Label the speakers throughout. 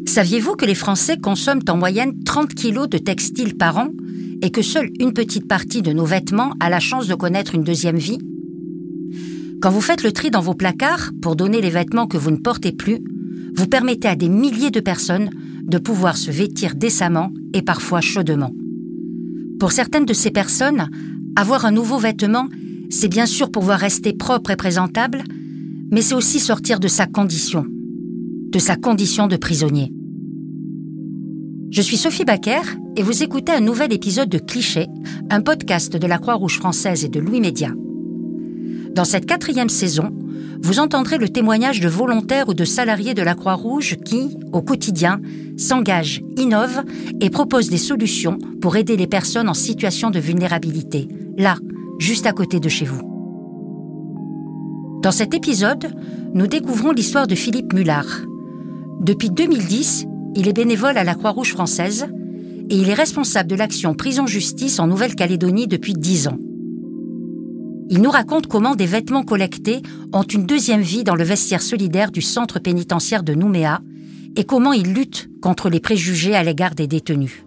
Speaker 1: Saviez-vous que les Français consomment en moyenne 30 kilos de textiles par an et que seule une petite partie de nos vêtements a la chance de connaître une deuxième vie ? Quand vous faites le tri dans vos placards pour donner les vêtements que vous ne portez plus, vous permettez à des milliers de personnes de pouvoir se vêtir décemment et parfois chaudement. Pour certaines de ces personnes, avoir un nouveau vêtement, c'est bien sûr pouvoir rester propre et présentable, mais c'est aussi sortir de sa condition de prisonnier. Je suis Sophie Baquer et vous écoutez un nouvel épisode de Cliché, un podcast de la Croix-Rouge française et de Louis Média. Dans cette 4e saison, vous entendrez le témoignage de volontaires ou de salariés de la Croix-Rouge qui, au quotidien, s'engagent, innovent et proposent des solutions pour aider les personnes en situation de vulnérabilité, là, juste à côté de chez vous. Dans cet épisode, nous découvrons l'histoire de Philippe Mullard. Depuis 2010, il est bénévole à la Croix-Rouge française et il est responsable de l'action Prison-Justice en Nouvelle-Calédonie depuis 10 ans. Il nous raconte comment des vêtements collectés ont une deuxième vie dans le vestiaire solidaire du centre pénitentiaire de Nouméa et comment il lutte contre les préjugés à l'égard des détenus.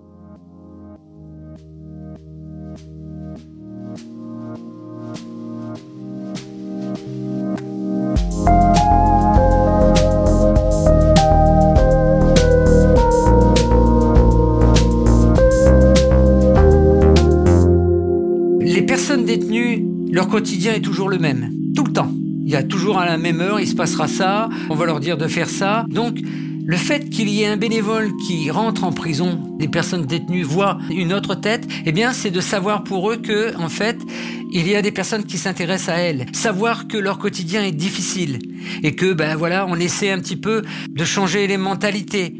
Speaker 2: Les personnes détenues, leur quotidien est toujours le même, tout le temps. Il y a toujours à la même heure, il se passera ça, on va leur dire de faire ça. Donc, le fait qu'il y ait un bénévole qui rentre en prison, des personnes détenues voient une autre tête, eh bien, c'est de savoir pour eux que, en fait, il y a des personnes qui s'intéressent à elles. Savoir que leur quotidien est difficile et que, on essaie un petit peu de changer les mentalités.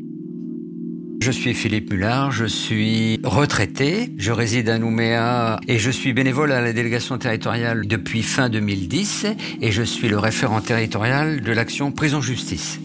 Speaker 2: Je suis Philippe Mullard, je suis retraité, je réside à Nouméa et je suis bénévole à la délégation territoriale depuis fin 2010 et je suis le référent territorial de l'action Prison-Justice.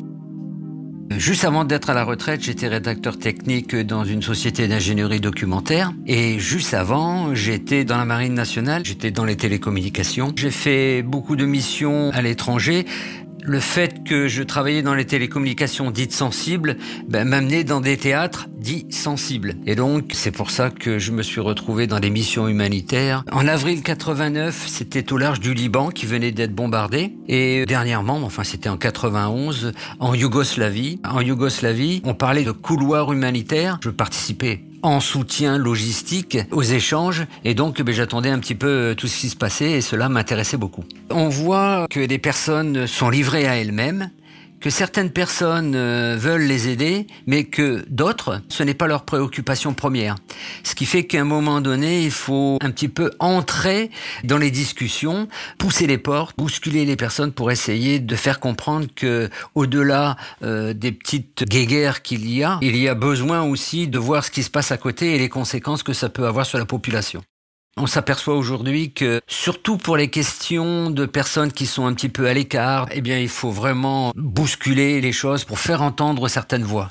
Speaker 2: Juste avant d'être à la retraite, j'étais rédacteur technique dans une société d'ingénierie documentaire et juste avant, j'étais dans la Marine nationale, j'étais dans les télécommunications. J'ai fait beaucoup de missions à l'étranger. Le fait que je travaillais dans les télécommunications dites sensibles m'amenait dans des théâtres dits sensibles. Et donc, c'est pour ça que je me suis retrouvé dans des missions humanitaires. En avril 89, c'était au large du Liban qui venait d'être bombardé. Et dernièrement, c'était en 91, en Yougoslavie. En Yougoslavie, on parlait de couloirs humanitaires. Je participais en soutien logistique aux échanges et donc j'attendais un petit peu tout ce qui se passait et cela m'intéressait beaucoup. On voit que des personnes sont livrées à elles-mêmes, que certaines personnes veulent les aider, mais que d'autres, ce n'est pas leur préoccupation première. Ce qui fait qu'à un moment donné, il faut un petit peu entrer dans les discussions, pousser les portes, bousculer les personnes pour essayer de faire comprendre que, au-delà des petites guéguerres qu'il y a besoin aussi de voir ce qui se passe à côté et les conséquences que ça peut avoir sur la population. On s'aperçoit aujourd'hui que, surtout pour les questions de personnes qui sont un petit peu à l'écart, il faut vraiment bousculer les choses pour faire entendre certaines voix.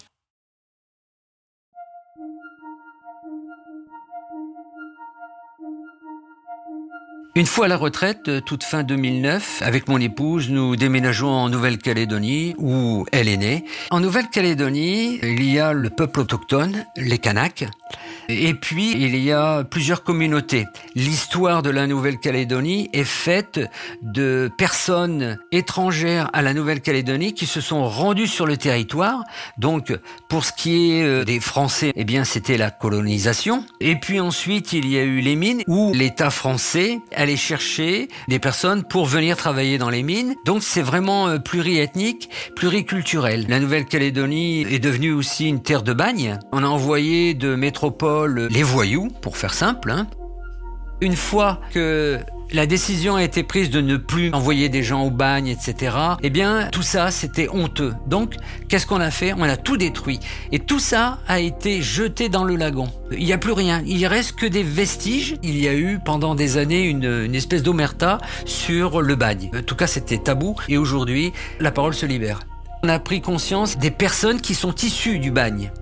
Speaker 2: Une fois à la retraite, toute fin 2009, avec mon épouse, nous déménageons en Nouvelle-Calédonie, où elle est née. En Nouvelle-Calédonie, il y a le peuple autochtone, les Kanaks, et puis il y a plusieurs communautés. L'histoire de la Nouvelle-Calédonie est faite de personnes étrangères à la Nouvelle-Calédonie qui se sont rendues sur le territoire. Donc, pour ce qui est des Français, c'était la colonisation. Et puis ensuite, il y a eu les mines, où l'État français allait chercher des personnes pour venir travailler dans les mines. Donc c'est vraiment pluriethnique, pluriculturel. La Nouvelle-Calédonie est devenue aussi une terre de bagne. On a envoyé de métropole les voyous, pour faire simple. Une fois que la décision a été prise de ne plus envoyer des gens au bagne, etc. Tout ça, c'était honteux. Donc, qu'est-ce qu'on a fait ? On a tout détruit. Et tout ça a été jeté dans le lagon. Il n'y a plus rien. Il reste que des vestiges. Il y a eu, pendant des années, une espèce d'omerta sur le bagne. En tout cas, c'était tabou. Et aujourd'hui, la parole se libère. On a pris conscience des personnes qui sont issues du bagne.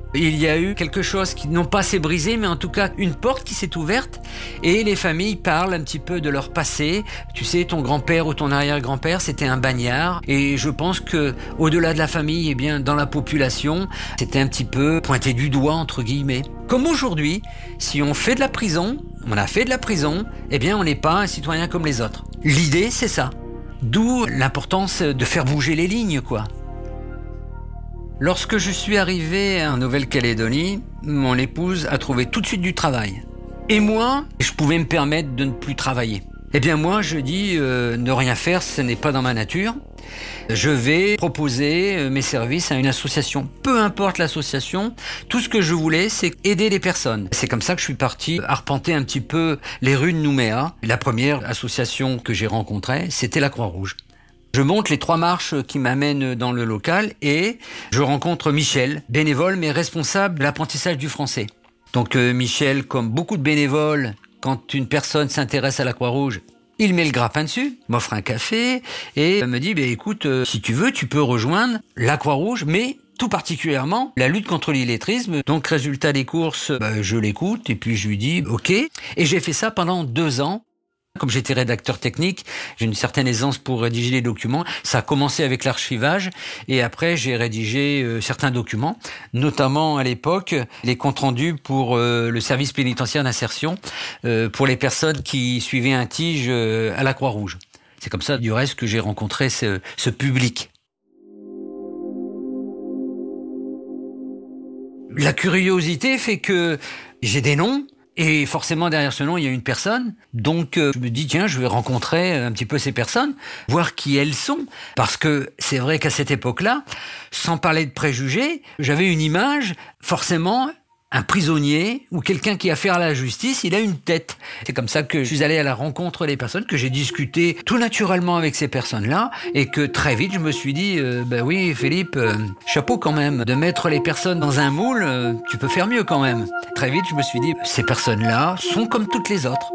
Speaker 2: Il y a eu quelque chose qui, non pas s'est brisé, mais en tout cas une porte qui s'est ouverte et les familles parlent un petit peu de leur passé. Tu sais, ton grand-père ou ton arrière-grand-père, c'était un bagnard. Et je pense que, au-delà de la famille, eh bien, dans la population, c'était un petit peu pointé du doigt, entre guillemets. Comme aujourd'hui, si on fait de la prison, on a fait de la prison, eh bien, on n'est pas un citoyen comme les autres. L'idée, c'est ça. D'où l'importance de faire bouger les lignes, quoi. Lorsque je suis arrivé en Nouvelle-Calédonie, mon épouse a trouvé tout de suite du travail. Et moi, je pouvais me permettre de ne plus travailler. Eh bien moi, je dis, ne rien faire, ce n'est pas dans ma nature. Je vais proposer mes services à une association. Peu importe l'association, tout ce que je voulais, c'est aider les personnes. C'est comme ça que je suis parti arpenter un petit peu les rues de Nouméa. La première association que j'ai rencontrée, c'était la Croix-Rouge. Je monte les 3 marches qui m'amènent dans le local et je rencontre Michel, bénévole mais responsable de l'apprentissage du français. Donc Michel, comme beaucoup de bénévoles, quand une personne s'intéresse à la Croix-Rouge, il met le grappin dessus, m'offre un café et me dit écoute, si tu veux, tu peux rejoindre la Croix-Rouge, mais tout particulièrement la lutte contre l'illettrisme. Donc résultat des courses, je l'écoute et puis je lui dis ok. Et j'ai fait ça pendant 2 ans. Comme j'étais rédacteur technique, j'ai une certaine aisance pour rédiger les documents. Ça a commencé avec l'archivage et après j'ai rédigé certains documents, notamment à l'époque les comptes rendus pour le service pénitentiaire d'insertion pour les personnes qui suivaient un tige à la Croix-Rouge. C'est comme ça du reste que j'ai rencontré ce public. La curiosité fait que j'ai des noms. Et forcément, derrière ce nom, il y a une personne. Donc, je me dis, tiens, je vais rencontrer un petit peu ces personnes, voir qui elles sont. Parce que c'est vrai qu'à cette époque-là, sans parler de préjugés, j'avais une image, forcément, un prisonnier ou quelqu'un qui a affaire à la justice, il a une tête. C'est comme ça que je suis allé à la rencontre des personnes, que j'ai discuté tout naturellement avec ces personnes-là et que très vite, je me suis dit, oui, Philippe, chapeau quand même. De mettre les personnes dans un moule, tu peux faire mieux quand même. Très vite, je me suis dit, ces personnes-là sont comme toutes les autres.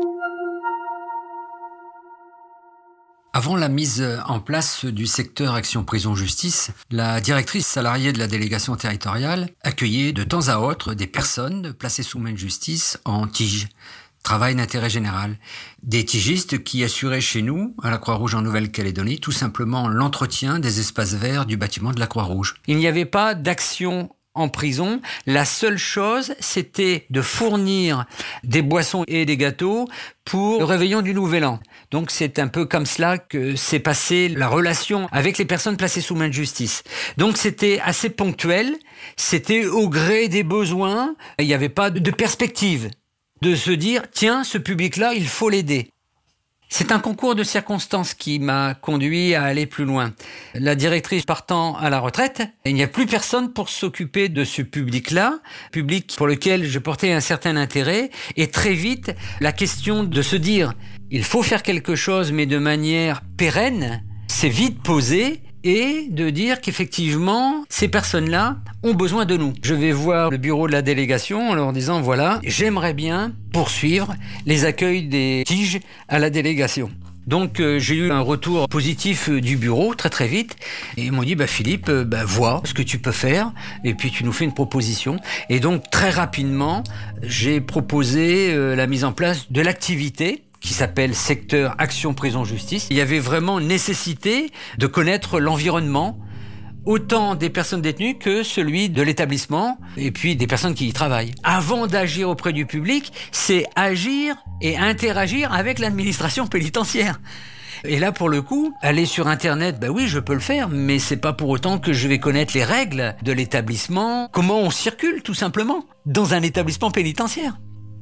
Speaker 2: Avant la mise en place du secteur Action Prison Justice, la directrice salariée de la délégation territoriale accueillait de temps à autre des personnes placées sous main de justice en tige, travail d'intérêt général. Des tigistes qui assuraient chez nous, à la Croix-Rouge en Nouvelle-Calédonie, tout simplement l'entretien des espaces verts du bâtiment de la Croix-Rouge. Il n'y avait pas d'action en prison, la seule chose, c'était de fournir des boissons et des gâteaux pour le réveillon du Nouvel An. Donc c'est un peu comme cela que s'est passée la relation avec les personnes placées sous main de justice. Donc c'était assez ponctuel, c'était au gré des besoins, il n'y avait pas de perspective de se dire, tiens, ce public-là, il faut l'aider. C'est un concours de circonstances qui m'a conduit à aller plus loin. La directrice partant à la retraite, il n'y a plus personne pour s'occuper de ce public-là, public pour lequel je portais un certain intérêt, et très vite, la question de se dire, il faut faire quelque chose, mais de manière pérenne, s'est vite posée, et de dire qu'effectivement, ces personnes-là ont besoin de nous. Je vais voir le bureau de la délégation en leur disant, voilà, j'aimerais bien poursuivre les accueils des tiges à la délégation. Donc j'ai eu un retour positif du bureau très très vite et ils m'ont dit Philippe, vois ce que tu peux faire et puis tu nous fais une proposition. Et donc très rapidement, j'ai proposé la mise en place de l'activité qui s'appelle secteur Action Prison Justice. Il y avait vraiment nécessité de connaître l'environnement, autant des personnes détenues que celui de l'établissement et puis des personnes qui y travaillent. Avant d'agir auprès du public, c'est agir et interagir avec l'administration pénitentiaire. Et là, pour le coup, aller sur Internet, oui, je peux le faire, mais c'est pas pour autant que je vais connaître les règles de l'établissement, comment on circule, tout simplement, dans un établissement pénitentiaire.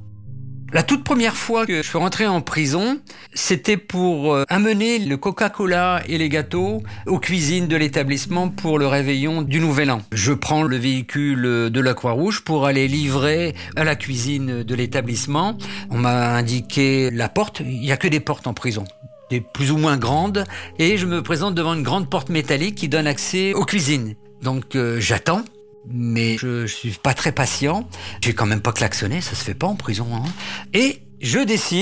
Speaker 2: La toute première fois que je suis rentré en prison, c'était pour amener le Coca-Cola et les gâteaux aux cuisines de l'établissement pour le réveillon du Nouvel An. Je prends le véhicule de la Croix-Rouge pour aller livrer à la cuisine de l'établissement. On m'a indiqué la porte, il n'y a que des portes en prison, des plus ou moins grandes, et je me présente devant une grande porte métallique qui donne accès aux cuisines. Donc j'attends. Mais je suis pas très patient. Je vais quand même pas klaxonner, ça se fait pas en prison. Et je décide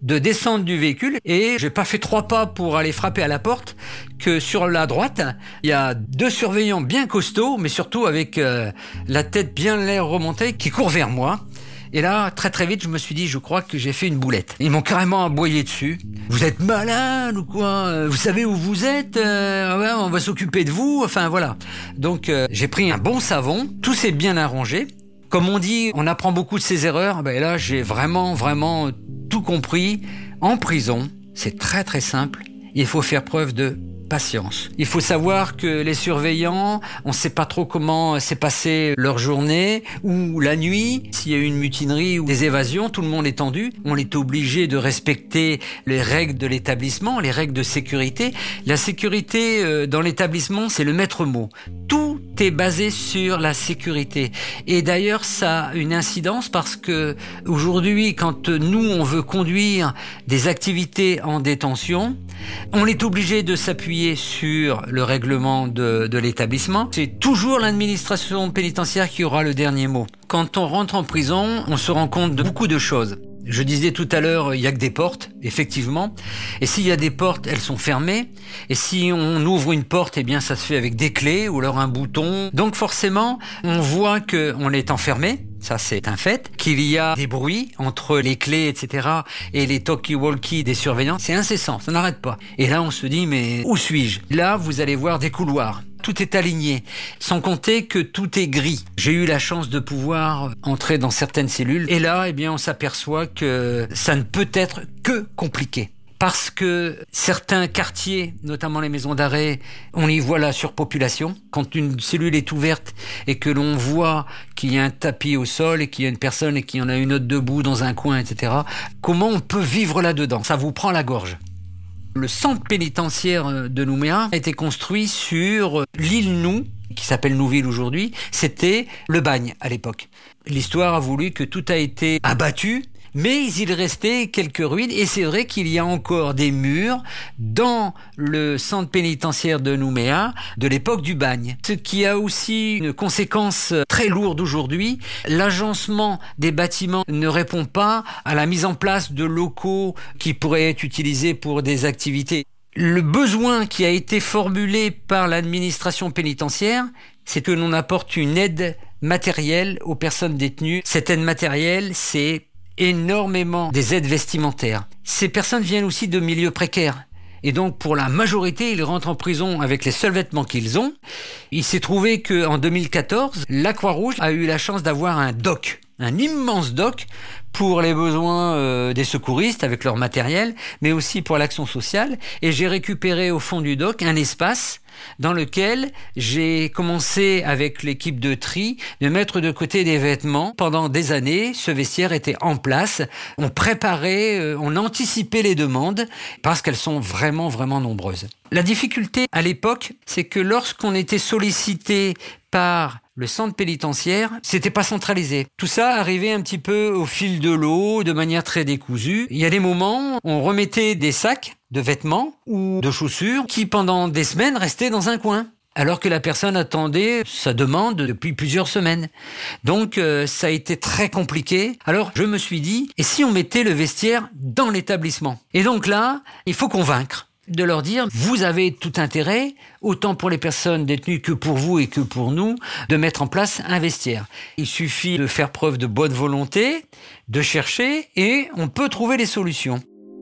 Speaker 2: de descendre du véhicule et j'ai pas fait 3 pas pour aller frapper à la porte que sur la droite, il y a 2 surveillants bien costauds, mais surtout avec la tête bien l'air remontée, qui courent vers moi. Et là, très très vite, je me suis dit, je crois que j'ai fait une boulette. Ils m'ont carrément aboyé dessus. Vous êtes malade ou quoi? Vous savez où vous êtes? Ouais, on va s'occuper de vous. Enfin voilà. Donc j'ai pris un bon savon. Tout s'est bien arrangé. Comme on dit, on apprend beaucoup de ses erreurs. Ben là, j'ai vraiment tout compris. En prison, c'est très très simple. Il faut faire preuve de patience. Il faut savoir que les surveillants, on ne sait pas trop comment s'est passée leur journée ou la nuit. S'il y a eu une mutinerie ou des évasions, tout le monde est tendu. On est obligé de respecter les règles de l'établissement, les règles de sécurité. La sécurité dans l'établissement, c'est le maître mot. Tout est basé sur la sécurité. Et d'ailleurs, ça a une incidence parce que aujourd'hui, quand nous, on veut conduire des activités en détention, on est obligé de s'appuyer sur le règlement de l'établissement. C'est toujours l'administration pénitentiaire qui aura le dernier mot. Quand on rentre en prison, on se rend compte de beaucoup de choses. Je disais tout à l'heure, il y a que des portes, effectivement. Et s'il y a des portes, elles sont fermées. Et si on ouvre une porte, eh bien, ça se fait avec des clés ou alors un bouton. Donc forcément, on voit qu'on est enfermé. Ça, c'est un fait. Qu'il y a des bruits entre les clés, etc. et les talkie-walkie des surveillants. C'est incessant, ça n'arrête pas. Et là, on se dit, mais où suis-je? Là, vous allez voir des couloirs. Tout est aligné, sans compter que tout est gris. J'ai eu la chance de pouvoir entrer dans certaines cellules. Et là, eh bien, on s'aperçoit que ça ne peut être que compliqué. Parce que certains quartiers, notamment les maisons d'arrêt, on y voit la surpopulation. Quand une cellule est ouverte et que l'on voit qu'il y a un tapis au sol et qu'il y a une personne et qu'il y en a une autre debout dans un coin, etc., comment on peut vivre là-dedans? Ça vous prend la gorge. Le centre pénitentiaire de Nouméa a été construit sur l'île Nou, qui s'appelle Nouville aujourd'hui. C'était le bagne à l'époque. L'histoire a voulu que tout a été abattu, mais il restait quelques ruines et c'est vrai qu'il y a encore des murs dans le centre pénitentiaire de Nouméa de l'époque du bagne. Ce qui a aussi une conséquence très lourde aujourd'hui, l'agencement des bâtiments ne répond pas à la mise en place de locaux qui pourraient être utilisés pour des activités. Le besoin qui a été formulé par l'administration pénitentiaire, c'est que l'on apporte une aide matérielle aux personnes détenues. Cette aide matérielle, c'est énormément des aides vestimentaires. Ces personnes viennent aussi de milieux précaires. Et donc, pour la majorité, ils rentrent en prison avec les seuls vêtements qu'ils ont. Il s'est trouvé qu'en 2014, la Croix-Rouge a eu la chance d'avoir un dock, un immense dock pour les besoins des secouristes avec leur matériel, mais aussi pour l'action sociale. Et j'ai récupéré au fond du dock un espace dans lequel j'ai commencé avec l'équipe de tri de mettre de côté des vêtements. Pendant des années, ce vestiaire était en place. On préparait, on anticipait les demandes parce qu'elles sont vraiment nombreuses. La difficulté à l'époque, c'est que lorsqu'on était sollicité par le centre pénitentiaire, c'était pas centralisé. Tout ça arrivait un petit peu au fil de l'eau, de manière très décousue. Il y a des moments, on remettait des sacs de vêtements ou de chaussures qui, pendant des semaines, restaient dans un coin, alors que la personne attendait sa demande depuis plusieurs semaines. Donc, ça a été très compliqué. Alors, je me suis dit, et si on mettait le vestiaire dans l'établissement? Et donc là, il faut convaincre. De leur dire, vous avez tout intérêt, autant pour les personnes détenues que pour vous et que pour nous, de mettre en place un vestiaire. Il suffit de faire preuve de bonne volonté, de chercher, et on peut trouver les solutions.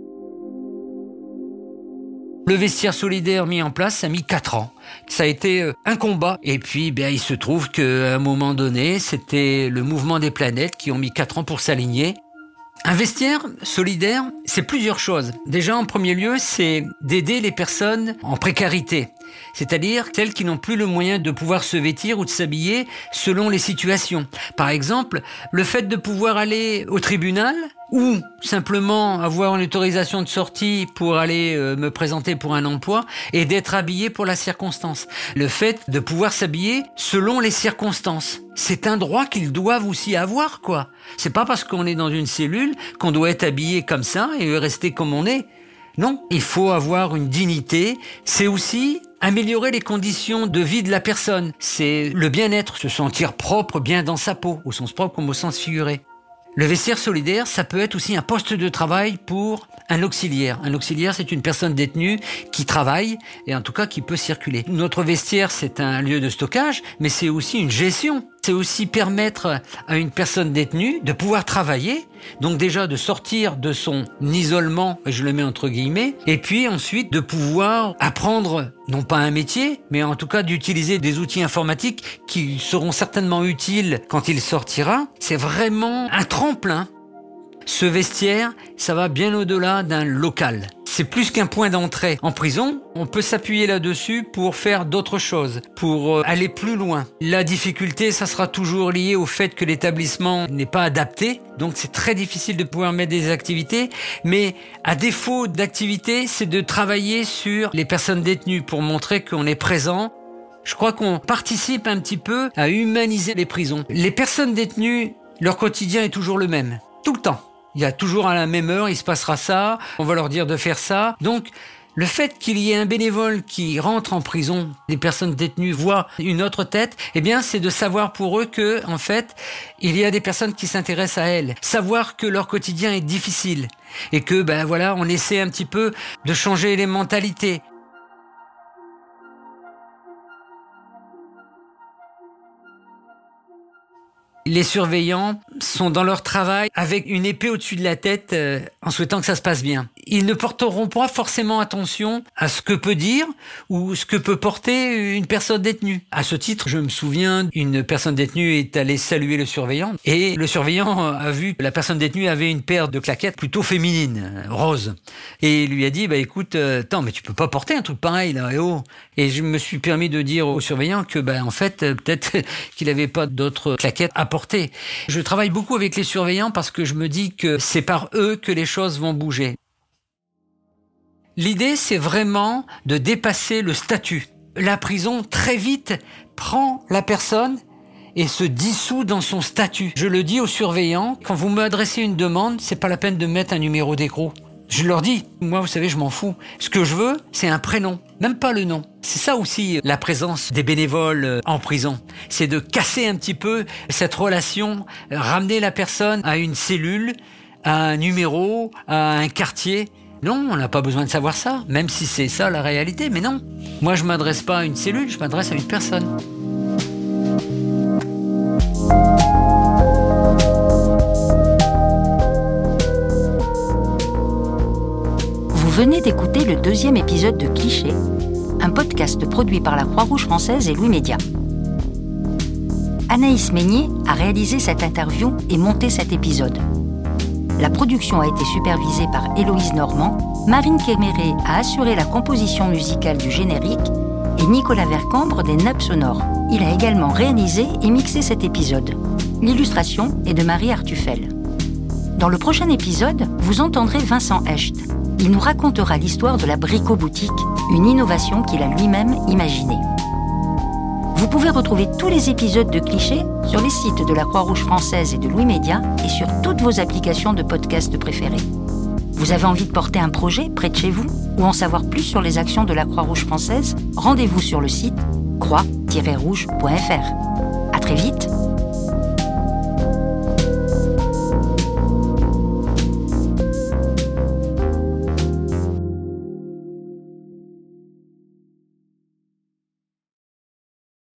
Speaker 2: Le vestiaire solidaire mis en place, ça a mis 4 ans. Ça a été un combat. Et puis, il se trouve qu'à un moment donné, c'était le mouvement des planètes qui ont mis 4 ans pour s'aligner. Un vestiaire solidaire, c'est plusieurs choses. Déjà, en premier lieu, c'est d'aider les personnes en précarité, c'est-à-dire celles qui n'ont plus le moyen de pouvoir se vêtir ou de s'habiller selon les situations. Par exemple, le fait de pouvoir aller au tribunal ou simplement avoir une autorisation de sortie pour aller me présenter pour un emploi et d'être habillé pour la circonstance. Le fait de pouvoir s'habiller selon les circonstances. C'est un droit qu'ils doivent aussi avoir, quoi. C'est pas parce qu'on est dans une cellule qu'on doit être habillé comme ça et rester comme on est. Non, il faut avoir une dignité. C'est aussi améliorer les conditions de vie de la personne. C'est le bien-être, se sentir propre, bien dans sa peau, au sens propre comme au sens figuré. Le vestiaire solidaire, ça peut être aussi un poste de travail pour un auxiliaire. Un auxiliaire, c'est une personne détenue qui travaille et en tout cas qui peut circuler. Notre vestiaire, c'est un lieu de stockage, mais c'est aussi une gestion. C'est aussi permettre à une personne détenue de pouvoir travailler, donc déjà de sortir de son isolement, je le mets entre guillemets, et puis ensuite de pouvoir apprendre, non pas un métier, mais en tout cas d'utiliser des outils informatiques qui seront certainement utiles quand il sortira. C'est vraiment un tremplin. Ce vestiaire, ça va bien au-delà d'un local. C'est plus qu'un point d'entrée en prison. On peut s'appuyer là-dessus pour faire d'autres choses, pour aller plus loin. La difficulté, ça sera toujours lié au fait que l'établissement n'est pas adapté. Donc c'est très difficile de pouvoir mettre des activités. Mais à défaut d'activités, c'est de travailler sur les personnes détenues pour montrer qu'on est présent. Je crois qu'on participe un petit peu à humaniser les prisons. Les personnes détenues, leur quotidien est toujours le même, tout le temps. Il y a toujours à la même heure, il se passera ça, on va leur dire de faire ça. Donc, le fait qu'il y ait un bénévole qui rentre en prison, les personnes détenues voient une autre tête, eh bien, c'est de savoir pour eux que, en fait, il y a des personnes qui s'intéressent à elles. Savoir que leur quotidien est difficile. Et que, voilà, on essaie un petit peu de changer les mentalités. Les surveillants sont dans leur travail avec une épée au-dessus de la tête en souhaitant que ça se passe bien. Ils ne porteront pas forcément attention à ce que peut dire ou ce que peut porter une personne détenue. À ce titre, je me souviens, une personne détenue est allée saluer le surveillant et le surveillant a vu que la personne détenue avait une paire de claquettes plutôt féminines, roses. Et il lui a dit, écoute, attends, mais tu peux pas porter un truc pareil là, Et je me suis permis de dire au surveillant que, en fait, peut-être qu'il avait pas d'autres claquettes à porter. Je travaille beaucoup avec les surveillants parce que je me dis que c'est par eux que les choses vont bouger. L'idée, c'est vraiment de dépasser le statut. La prison, très vite, prend la personne et se dissout dans son statut. Je le dis aux surveillants, quand vous m'adressez une demande, c'est pas la peine de mettre un numéro d'écrou. Je leur dis, moi, vous savez, je m'en fous. Ce que je veux, c'est un prénom, même pas le nom. C'est ça aussi la présence des bénévoles en prison. C'est de casser un petit peu cette relation, ramener la personne à une cellule, à un numéro, à un quartier. Non, on n'a pas besoin de savoir ça, même si c'est ça la réalité, mais non. Moi, je m'adresse pas à une cellule, je m'adresse à une personne.
Speaker 1: Vous venez d'écouter le 2e épisode de Cliché, un podcast produit par la Croix-Rouge française et Louis Média. Anaïs Meignier a réalisé cette interview et monté cet épisode. La production a été supervisée par Héloïse Normand, Marine Kéméré a assuré la composition musicale du générique et Nicolas Vercambre des nappes sonores. Il a également réalisé et mixé cet épisode. L'illustration est de Marie Artufel. Dans le prochain épisode, vous entendrez Vincent Hecht. Il nous racontera l'histoire de la Brico-Boutique, une innovation qu'il a lui-même imaginée. Vous pouvez retrouver tous les épisodes de Cliché sur les sites de la Croix-Rouge française et de Louis Média et sur toutes vos applications de podcast préférées. Vous avez envie de porter un projet près de chez vous ou en savoir plus sur les actions de la Croix-Rouge française? Rendez-vous sur le site croix-rouge.fr. À très vite!